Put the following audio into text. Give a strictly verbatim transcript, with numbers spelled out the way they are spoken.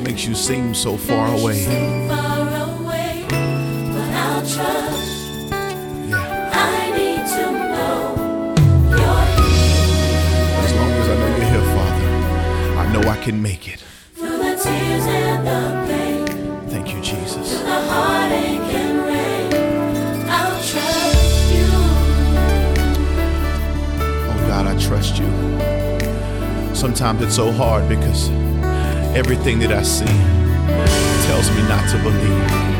makes you seem so far away. Seem far away, but I'll trust. Yeah. I need to know you're here. As long as I know you're here, Father, I know I can make it. Through the tears and the pain, Thank you, Jesus. through the heartache and rain, I'll trust you. Oh God, I trust you. Sometimes it's so hard because everything that I see tells me not to believe.